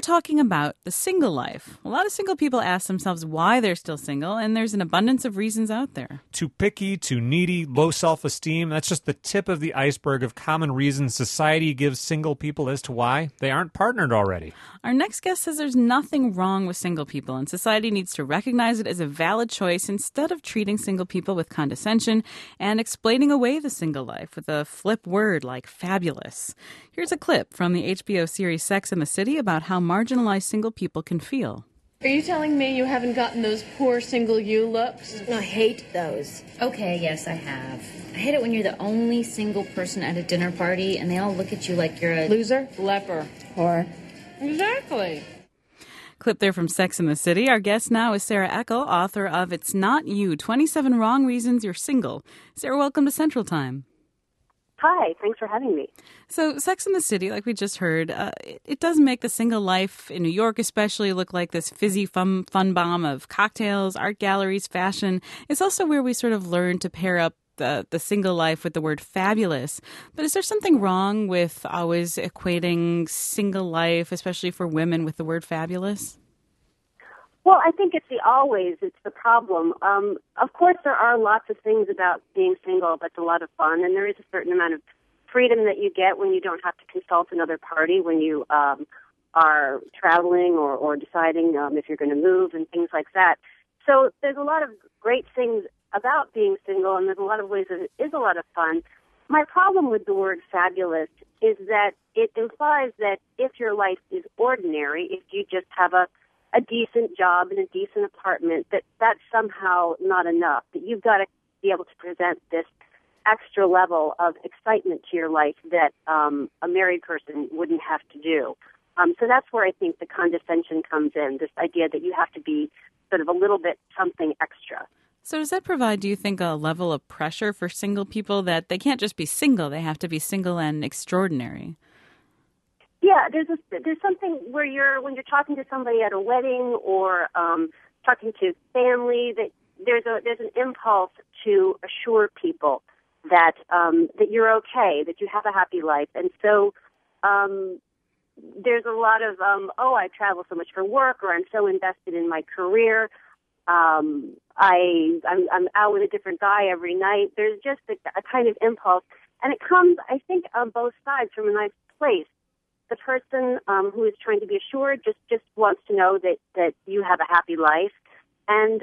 talking about the single life. A lot of single people ask themselves why they're still single, and there's an abundance of reasons out there. Too picky, too needy, low self-esteem. That's just the tip of the iceberg of common reasons society gives single people as to why they aren't partnered already. Our next guest says there's nothing wrong with single people, and society needs to recognize it as a valid choice instead of treating single people with condescension and explaining away the single life with a flip word like fabulous. Here's a clip from the HBO series Sex and the City about how marginalized single people can feel. Are you telling me you haven't gotten those poor single you looks? I hate those. Okay, yes, I have. I hate it when you're the only single person at a dinner party and they all look at you like you're a Loser? Leper. Or Exactly. Clip there from Sex and the City. Our guest now is Sarah Eckel, author of It's Not You, 27 Wrong Reasons You're Single. Sarah, welcome to Central Time. Hi, thanks for having me. So Sex and the City, like we just heard, it does make the single life in New York especially look like this fizzy fun bomb of cocktails, art galleries, fashion. It's also where we sort of learn to pair up the single life with the word fabulous. But is there something wrong with always equating single life, especially for women, with the word fabulous? Well, I think it's the problem. Of course, there are lots of things about being single that's a lot of fun, and there is a certain amount of freedom that you get when you don't have to consult another party, when you are traveling or deciding if you're going to move and things like that. So there's a lot of great things about being single, and there's a lot of ways that it is a lot of fun. My problem with the word fabulous is that it implies that if your life is ordinary, if you just have a decent job and a decent apartment, that's somehow not enough, that you've got to be able to present this extra level of excitement to your life that a married person wouldn't have to do. So that's where I think the condescension comes in, this idea that you have to be sort of a little bit something extra. So does that provide, do you think, a level of pressure for single people that they can't just be single, they have to be single and extraordinary? Yeah, there's something where when you're talking to somebody at a wedding or talking to family, that there's an impulse to assure people that that you're okay, that you have a happy life, and so there's a lot of I travel so much for work, or I'm so invested in my career. I'm out with a different guy every night. There's just a kind of impulse, and it comes, I think, on both sides from a nice place. The person who is trying to be assured just wants to know that you have a happy life, and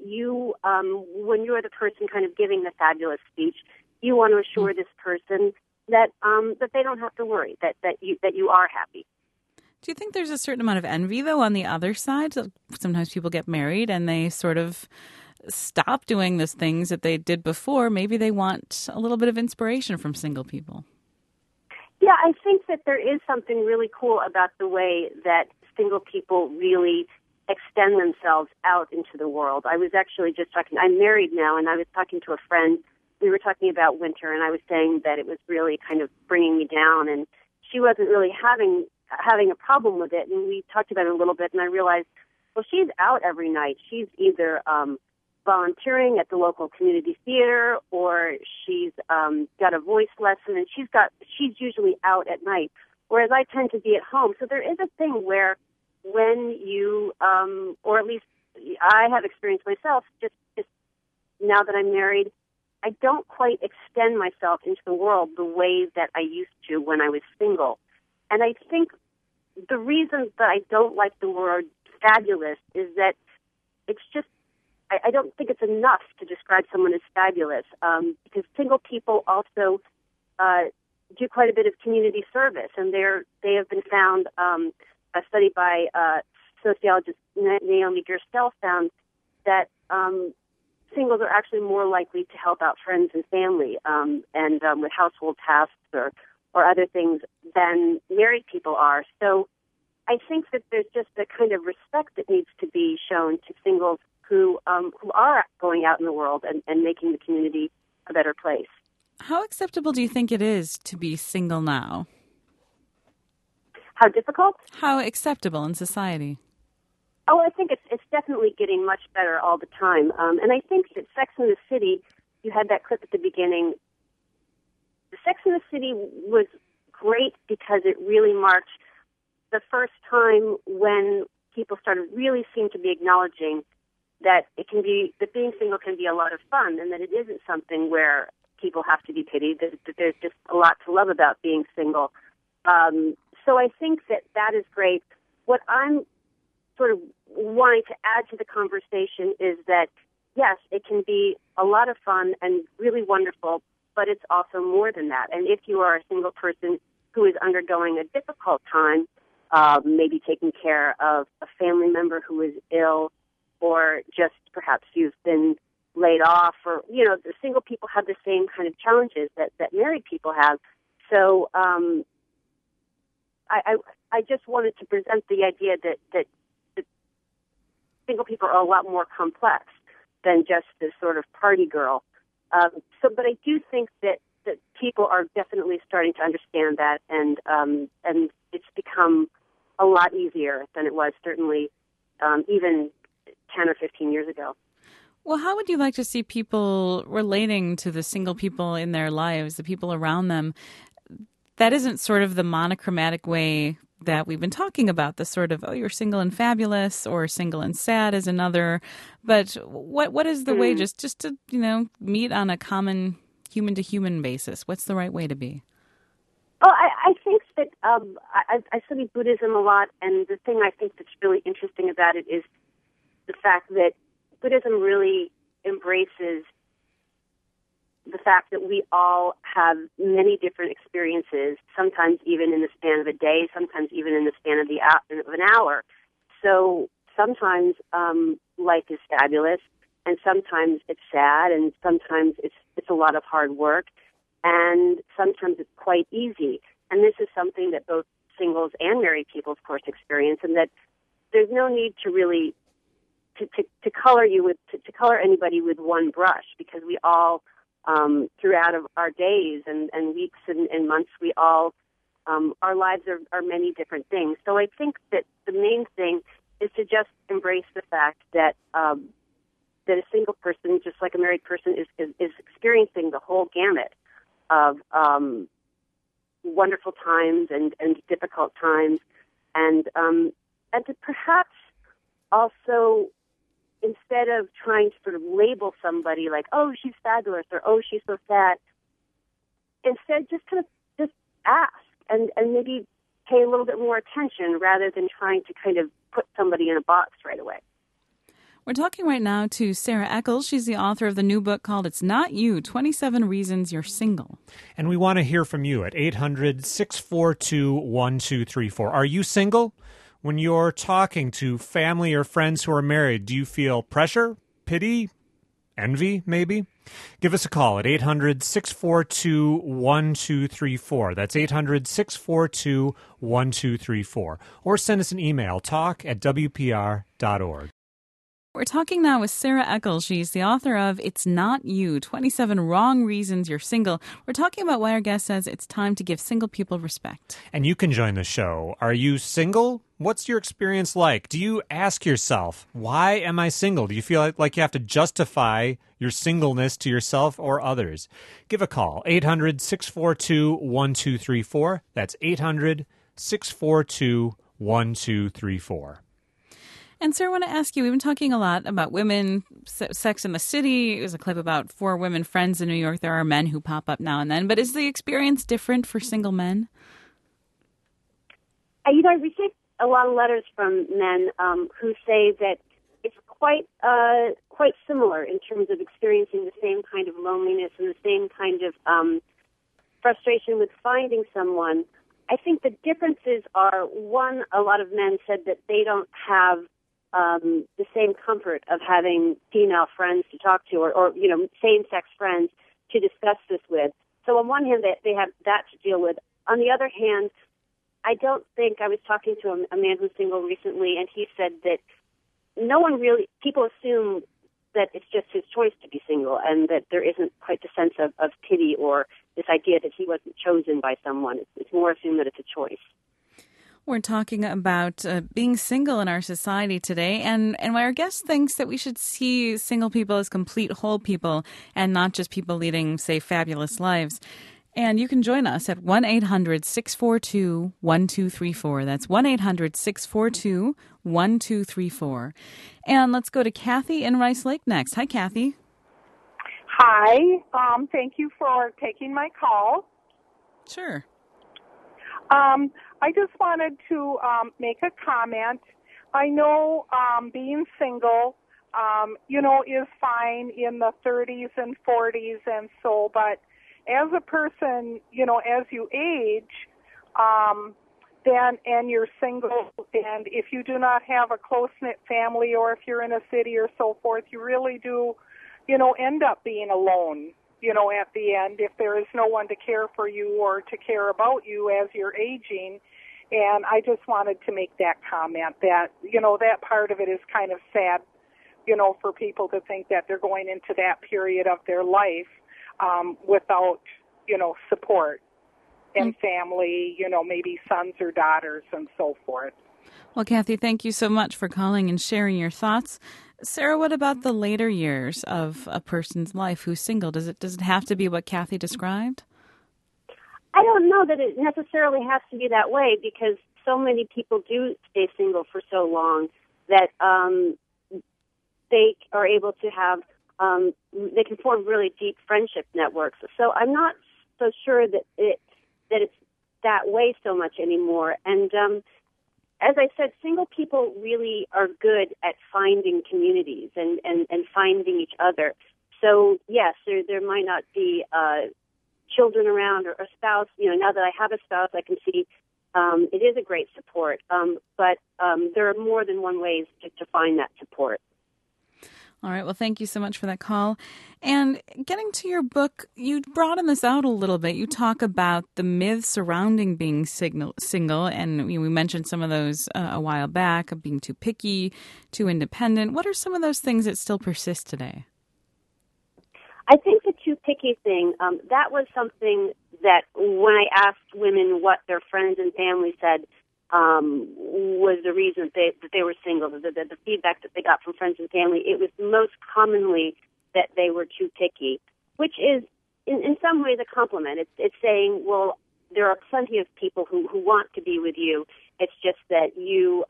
when you're the person kind of giving the fabulous speech, you want to assure this person that they don't have to worry, that you are happy. Do you think there's a certain amount of envy, though, on the other side? Sometimes people get married and they sort of stop doing those things that they did before. Maybe they want a little bit of inspiration from single people. Yeah, I think that there is something really cool about the way that single people really extend themselves out into the world. I was actually just I'm married now, and I was talking to a friend. We were talking about winter, and I was saying that it was really kind of bringing me down, and she wasn't really having a problem with it. And we talked about it a little bit, and I realized, well, she's out every night. She's either volunteering at the local community theater, or she's got a voice lesson, and she's usually out at night, whereas I tend to be at home. So there is a thing where when you, or at least I have experienced myself, just now that I'm married, I don't quite extend myself into the world the way that I used to when I was single. And I think the reason that I don't like the word fabulous is that it's just, I don't think it's enough to describe someone as fabulous, because single people also do quite a bit of community service, and they have been found, a study by sociologist Naomi Gerstel found that singles are actually more likely to help out friends and family and with household tasks or other things than married people are. So I think that there's just a kind of respect that needs to be shown to singles who are going out in the world and making the community a better place. How acceptable do you think it is to be single now? How difficult? How acceptable in society? Oh, I think it's definitely getting much better all the time. And I think that Sex and the City, you had that clip at the beginning. Sex and the City was great because it really marked the first time when people started really seem to be acknowledging that that being single can be a lot of fun, and that it isn't something where people have to be pitied, that there's just a lot to love about being single. So I think that is great. What I'm sort of wanting to add to the conversation is that, yes, it can be a lot of fun and really wonderful, but it's also more than that. And if you are a single person who is undergoing a difficult time, maybe taking care of a family member who is ill, or just perhaps you've been laid off, or, the single people have the same kind of challenges that married people have. So I just wanted to present the idea that single people are a lot more complex than just this sort of party girl. But I do think that people are definitely starting to understand that, and it's become a lot easier than it was certainly even 10 or 15 years ago. Well, how would you like to see people relating to the single people in their lives, the people around them? That isn't sort of the monochromatic way that we've been talking about, the sort of, oh, you're single and fabulous, or single and sad is another. But what is the way just to, meet on a common human-to-human basis? What's the right way to be? Oh, I think that I study Buddhism a lot, and the thing I think that's really interesting about it is the fact that Buddhism really embraces the fact that we all have many different experiences, sometimes even in the span of a day, sometimes even in the span of an hour. So sometimes life is fabulous, and sometimes it's sad, and sometimes it's a lot of hard work, and sometimes it's quite easy. And this is something that both singles and married people, of course, experience, and that there's no need to really to color anybody with one brush, because we all throughout of our days and weeks and months, we all our lives are many different things. So I think that the main thing is to just embrace the fact that that a single person, just like a married person, is experiencing the whole gamut of wonderful times and difficult times, and to perhaps also, instead of trying to sort of label somebody like, oh, she's fabulous, or oh, she's so sad, instead just kind of just ask and maybe pay a little bit more attention rather than trying to kind of put somebody in a box right away. We're talking right now to Sarah Eccles. She's the author of the new book called It's Not You, 27 Reasons You're Single. And we want to hear from you at 800-642-1234. Are you single? When you're talking to family or friends who are married, do you feel pressure, pity, envy, maybe? Give us a call at 800-642-1234. That's 800-642-1234. Or send us an email, talk@wpr.org. We're talking now with Sarah Eccles. She's the author of It's Not You, 27 Wrong Reasons You're Single. We're talking about why our guest says it's time to give single people respect. And you can join the show. Are you single? What's your experience like? Do you ask yourself, why am I single? Do you feel like you have to justify your singleness to yourself or others? Give a call, 800-642-1234. That's 800-642-1234. And Sarah, I want to ask you, we've been talking a lot about women, Sex in the City. There's a clip about 4 women friends in New York. There are men who pop up now and then. But is the experience different for single men? I received a lot of letters from men who say that it's quite similar in terms of experiencing the same kind of loneliness and the same kind of frustration with finding someone. I think the differences are, one, a lot of men said that they don't have the same comfort of having female friends to talk to, or same-sex friends to discuss this with. So on one hand, they have that to deal with. On the other hand, I don't think, I was talking to a man who's single recently, and he said that people assume that it's just his choice to be single, and that there isn't quite the sense of pity or this idea that he wasn't chosen by someone. It's more assumed that it's a choice. We're talking about being single in our society today, and our guest thinks that we should see single people as complete whole people and not just people leading, say, fabulous lives. And you can join us at 1-800-642-1234. That's 1-800-642-1234. And let's go to Kathy in Rice Lake next. Hi, Kathy. Hi. Thank you for taking my call. Sure. I just wanted to make a comment. I know being single, is fine in the 30s and 40s and so, but as a person, as you age, then, and you're single, and if you do not have a close-knit family or if you're in a city or so forth, you really do, end up being alone, at the end if there is no one to care for you or to care about you as you're aging. And I just wanted to make that comment that, that part of it is kind of sad, for people to think that they're going into that period of their life without, support and family, maybe sons or daughters and so forth. Well, Kathy, thank you so much for calling and sharing your thoughts. Sarah, what about the later years of a person's life who's single? Does it have to be what Kathy described? I don't know that it necessarily has to be that way because so many people do stay single for so long that they are able to have, they can form really deep friendship networks. So I'm not so sure that it's that way so much anymore. And as I said, single people really are good at finding communities and finding each other. So yes, there might not be children around or a spouse. Now that I have a spouse, I can see it is a great support. But there are more than one ways to find that support. All right. Well, thank you so much for that call. And getting to your book, you broaden this out a little bit. You talk about the myths surrounding being single, and we mentioned some of those a while back, of being too picky, too independent. What are some of those things that still persist today? I think the too picky thing, that was something that when I asked women what their friends and family said, was the reason that they were single. The feedback that they got from friends and family, it was most commonly that they were too picky, which is in some ways a compliment. It's saying, well, there are plenty of people who want to be with you. It's just that you're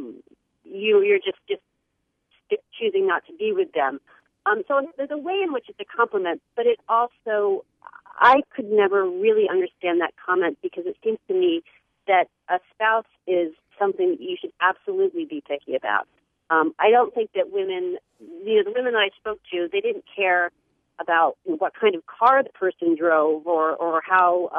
just choosing not to be with them. So there's a way in which it's a compliment, but it also, I could never really understand that comment because it seems to me that a spouse is something that you should absolutely be picky about. I don't think that women, the women that I spoke to, they didn't care about what kind of car the person drove or how,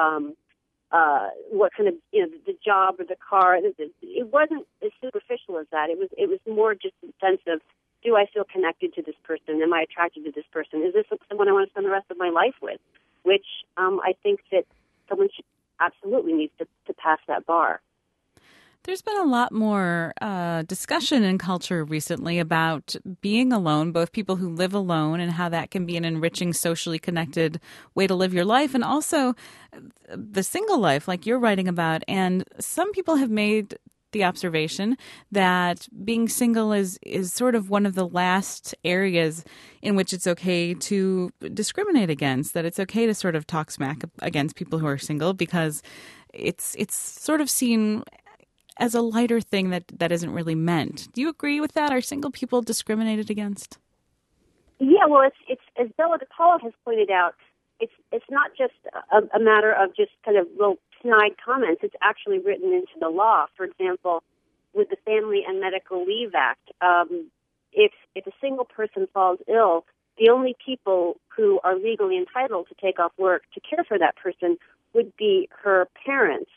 what kind of, the job or the car. It wasn't as superficial as that. It was more just a sense of, do I feel connected to this person? Am I attracted to this person? Is this someone I want to spend the rest of my life with? Which I think that someone should absolutely needs to pass that bar. There's been a lot more discussion in culture recently about being alone, both people who live alone and how that can be an enriching, socially connected way to live your life, and also the single life like you're writing about. And some people have made the observation that being single is sort of one of the last areas in which it's okay to discriminate against, that it's okay to sort of talk smack against people who are single because it's sort of seen as a lighter thing that isn't really meant. Do you agree with that? Are single people discriminated against? Yeah, well, it's as Bella DePaula has pointed out, it's not just a matter of just kind of little snide comments. It's actually written into the law. For example, with the Family and Medical Leave Act, if a single person falls ill, the only people who are legally entitled to take off work to care for that person would be her parents.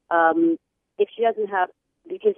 If she doesn't have, because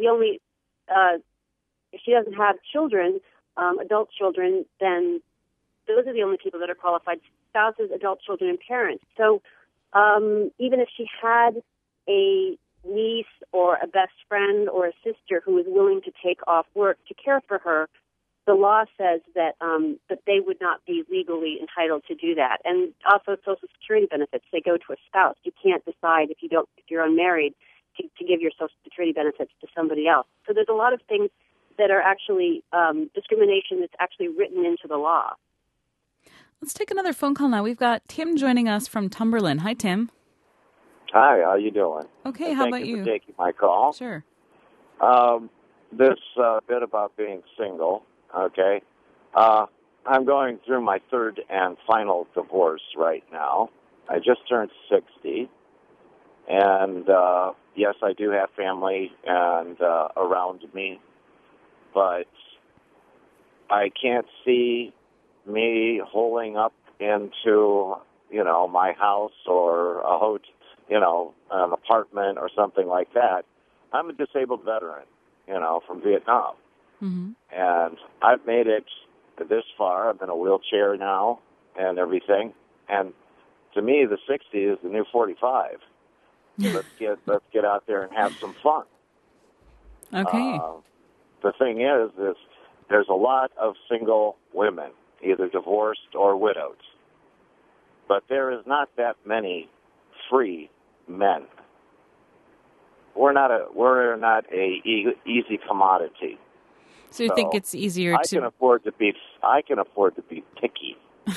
if she doesn't have children, adult children, then those are the only people that are qualified: spouses, adult children, and parents. So even if she had a niece or a best friend or a sister who was willing to take off work to care for her, the law says that they would not be legally entitled to do that. And also Social Security benefits, they go to a spouse. You can't decide if you're unmarried to give your Social Security benefits to somebody else. So there's a lot of things that are actually discrimination that's actually written into the law. Let's take another phone call now. We've got Tim joining us from Cumberland. Hi, Tim. Hi, how you doing? Okay, And how thank about you you? for taking my call. Sure. This bit about being single, okay? I'm going through my third and final divorce right now. I just turned 60, and yes, I do have family and around me, but I can't see me holding up into, my house or a hotel, an apartment or something like that. I'm a disabled veteran, from Vietnam. Mm-hmm. And I've made it this far. I'm in a wheelchair now and everything. And to me, the 60 is the new 45. Let's get out there and have some fun. Okay. The thing is there's a lot of single women, either divorced or widowed. But there is not that many free men. We're not a easy commodity. So you think it's easier I to... can afford to be picky.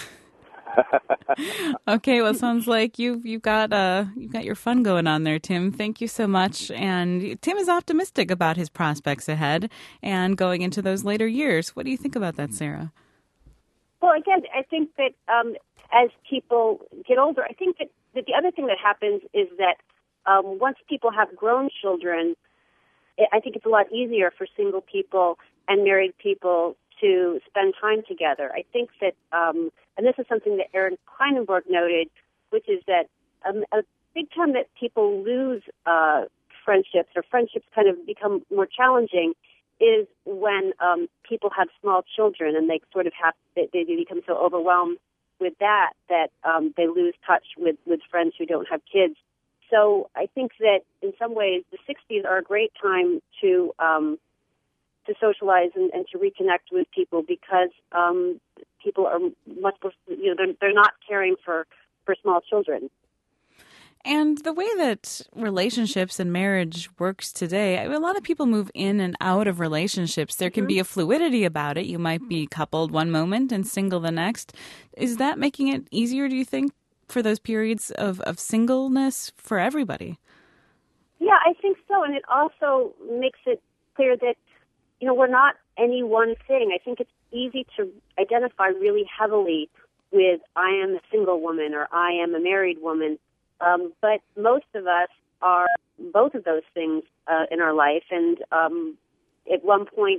Okay, well, it sounds like you've got your fun going on there, Tim. Thank you so much. And Tim is optimistic about his prospects ahead and going into those later years. What do you think about that, Sarah? Well, again, I think that as people get older, I think that the other thing that happens is that once people have grown children, I think it's a lot easier for single people and married people to spend time together. I think that, and this is something that Aaron Kleinenberg noted, which is that a big time that people lose friendships, or friendships kind of become more challenging, is when people have small children and they sort of they become so overwhelmed with that they lose touch with friends who don't have kids. So I think that in some ways the 60s are a great time to socialize and to reconnect with people, because people are much more, they're not caring for small children. And the way that relationships and marriage works today, a lot of people move in and out of relationships. There can be a fluidity about it. You might be coupled one moment and single the next. Is that making it easier, do you think, for those periods of singleness for everybody? Yeah, I think so. And it also makes it clear that, we're not any one thing. I think it's easy to identify really heavily with I am a single woman or I am a married woman. But most of us are both of those things in our life. And at one point,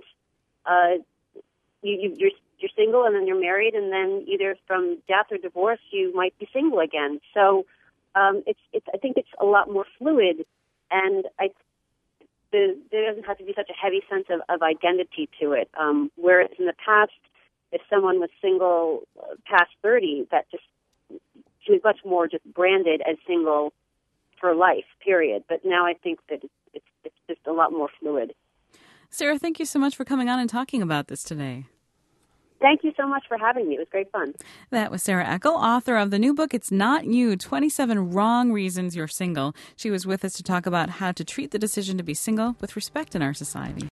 you're single, and then you're married, and then either from death or divorce, you might be single again. So I think it's a lot more fluid, and there doesn't have to be such a heavy sense of identity to it. Whereas in the past, if someone was single past 30, she was much more just branded as single for life, period. But now I think that it's just a lot more fluid. Sarah, thank you so much for coming on and talking about this today. Thank you so much for having me. It was great fun. That was Sarah Eckel, author of the new book, It's Not You, 27 Wrong Reasons You're Single. She was with us to talk about how to treat the decision to be single with respect in our society.